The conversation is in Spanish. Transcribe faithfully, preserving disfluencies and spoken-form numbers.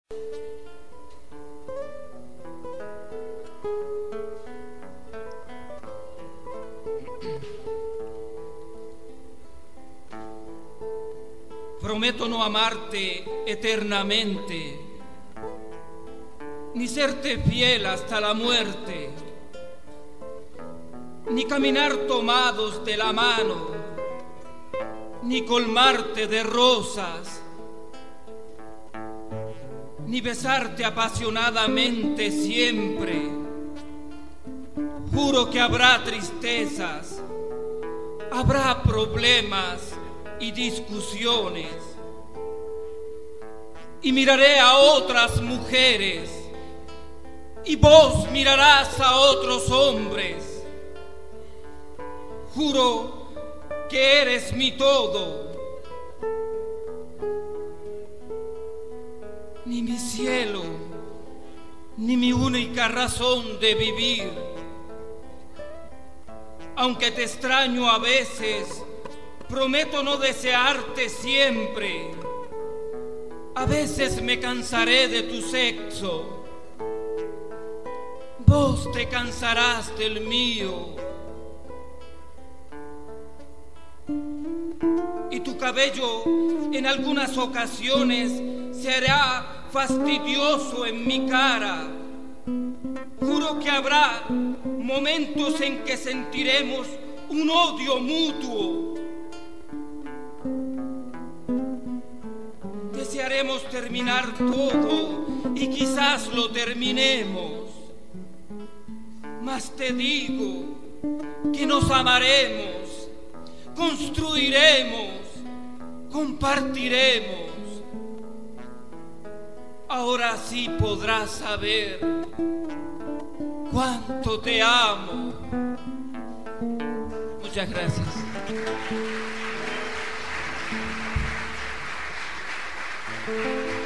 Prometo no amarte eternamente, ni serte fiel hasta la muerte, ni caminar tomados de la mano, ni colmarte de rosas, ni besarte apasionadamente siempre. Juro que habrá tristezas, habrá problemas y discusiones, y miraré a otras mujeres, y vos mirarás a otros hombres. Juro que eres mi todo, ni mi cielo, ni mi única razón de vivir. Aunque te extraño a veces, prometo no desearte siempre. A veces me cansaré de tu sexo, vos te cansarás del mío. Y tu cabello en algunas ocasiones se hará fastidioso en mi cara. Juro que habrá momentos en que sentiremos un odio mutuo. Desearemos terminar todo y quizás lo terminemos, mas te digo que nos amaremos, construiremos, compartiremos. Ahora sí podrás saber cuánto te amo. Muchas gracias. Thank you.